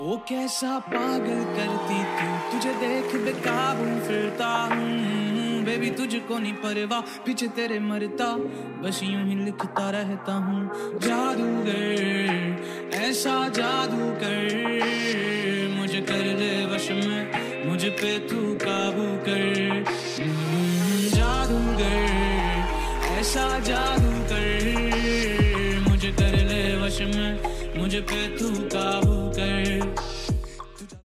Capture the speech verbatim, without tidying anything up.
ओ कैसा पागल करती तू, तुझे देख बेकाबू फिरता हूँ बेबी, तुझको नहीं परवाह पीछे तेरे मरता, बस यूं ही लिखता रहता हूँ। जादूगर ऐसा जादू कर, मुझे कर ले वश में, मुझ पे तू काबू कर। जादूगर ऐसा जादू कर, मुझे कर ले वश में, मुझ पे तू काबू कर।